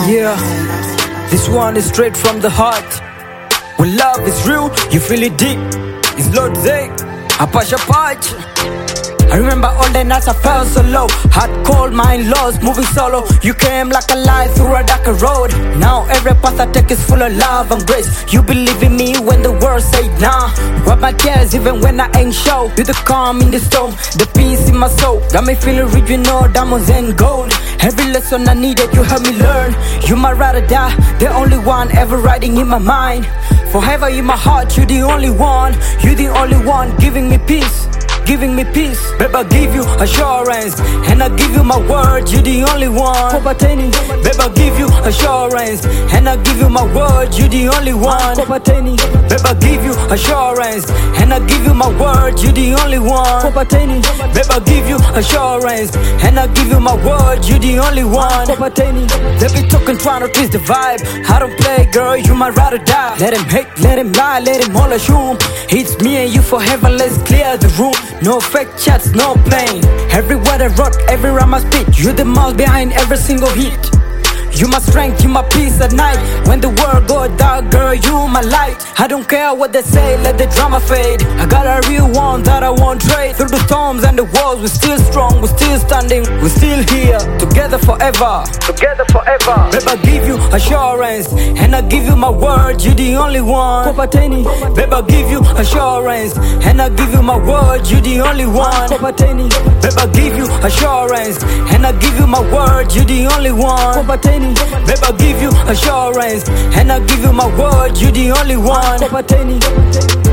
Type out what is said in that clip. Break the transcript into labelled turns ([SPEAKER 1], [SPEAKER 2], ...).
[SPEAKER 1] Yeah, this one is straight from the heart. When love is real, you feel it deep. It's Lord Zay, Apasha Patch. I remember all the nights I felt so low. Hot cold, mind lost, moving solo. You came like a light through a darker road. Now every path I take is full of love and grace. You believe in me when the world say nah. Wipe my tears even when I ain't show. You the calm in the storm, the peace in my soul. Got me feeling rich, you know, diamonds and gold. Every lesson I needed, you helped me learn. You my ride or die, the only one ever riding in my mind. Forever in my heart, you the only one. You the only one giving me peace. Giving me peace, babe, I give you assurance, and I give you my word, you the only one. Kopateni, babe, I give you assurance, and I give you my word, you the only one. Kopateni, babe, I give you assurance, and I give you my word, you the only one. Kopateni, babe, I give you assurance, and I give you my word, you the only one. Kopateni, they be talking, trying to twist the vibe. I don't play, girl, you my ride or die. Let him hate, let him lie, let him all assume. It's me and you forever, let's clear the room. No fake chats, no playing. Every word I wrote, every rhyme I spit. You the mouse behind every single hit. You my strength, you my peace at night. When the world go dark, girl, you my light. I don't care what they say, let the drama fade. I got a real one that I won't trade. Through the storms and the walls, we're still strong, we're still standing, we're still here, together forever. Together forever. Babe, I give you assurance, and I give you my word, you the only one. Kopateni, babe, I give you assurance, and I give you my word, you the only one. Kopateni, babe, I give you assurance, and I give you my word, you the only one. Kopateni, babe, I give you assurance, and I give you my word, you the only one. Kopateni.